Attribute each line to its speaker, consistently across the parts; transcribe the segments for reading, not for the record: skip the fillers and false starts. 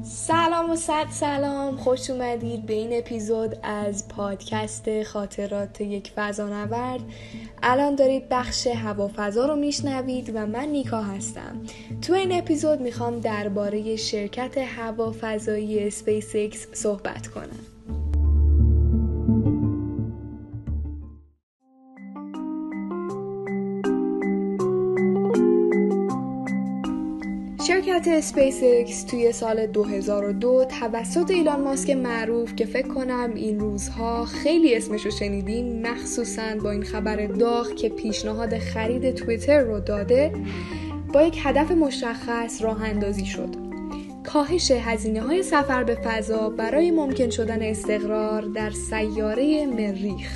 Speaker 1: سلام و صد سلام، خوش اومدید به این اپیزود از پادکست خاطرات یک فضانورد. الان دارید بخش هوافضا رو میشنوید و من نیکا هستم. تو این اپیزود میخوام درباره شرکت هوافضایی اسپیس ایکس صحبت کنم. شرکت اسپیس ایکس توی سال 2002 توسط ایلان ماسک معروف که فکر کنم این روزها خیلی اسمشو شنیدیم، مخصوصاً با این خبر داغ که پیشنهاد خرید توییتر رو داده، با یک هدف مشخص راه اندازی شد: کاهش هزینه‌های سفر به فضا برای ممکن شدن استقرار در سیاره مریخ.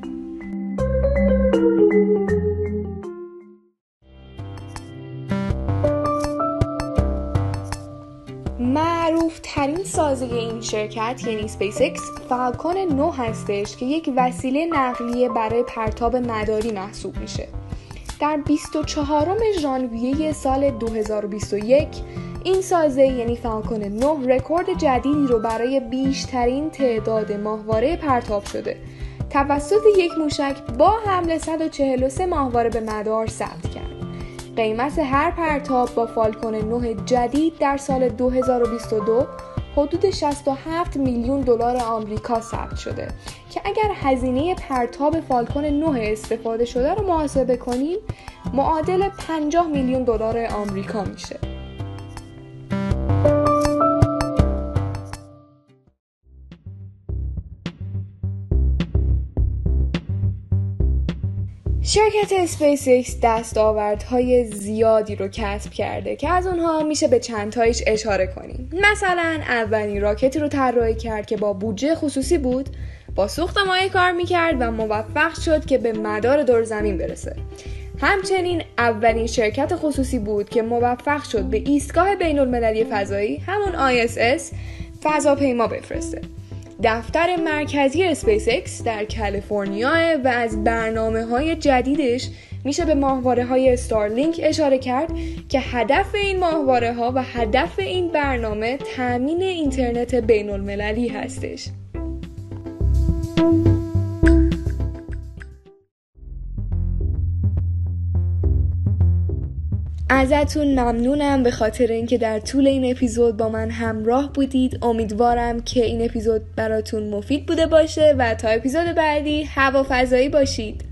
Speaker 1: معروف ترین سازه این شرکت یعنی اسپیس ایکس فالکون 9 هستش که یک وسیله نقلیه برای پرتاب مداری محسوب میشه. در 24 ژانویه سال 2021 این سازه یعنی فالکون 9 رکورد جدیدی رو برای بیشترین تعداد ماهواره پرتاب شده توسط یک موشک با حمل 143 ماهواره به مدار ثبت کرد. قیمت هر پرتاب با فالکون 9 جدید در سال 2022 حدود 67 میلیون دلار آمریکا ثبت شده که اگر هزینه پرتاب فالکون 9 استفاده شده رو محاسبه کنیم معادل 50 میلیون دلار آمریکا میشه. شرکت اسپیس ایکس دستاوردهای زیادی رو کسب کرده که از اونها میشه به چند تایش اشاره کنیم. مثلا اولین راکتی رو طراحی کرد که با بودجه خصوصی بود، با سوخت مایع کار میکرد و موفق شد که به مدار دور زمین برسه. همچنین اولین شرکت خصوصی بود که موفق شد به ایستگاه بین‌المللی فضایی همون ISS فضاپیما بفرسته. دفتر مرکزی اسپیس ایکس در کالیفرنیا و از برنامه‌های جدیدش میشه به ماهواره‌های استارلینک اشاره کرد که هدف این ماهواره‌ها و هدف این برنامه تامین اینترنت بین‌المللی هستش. ازتون ممنونم به خاطر اینکه در طول این اپیزود با من همراه بودید. امیدوارم که این اپیزود براتون مفید بوده باشه و تا اپیزود بعدی هوافضایی باشید.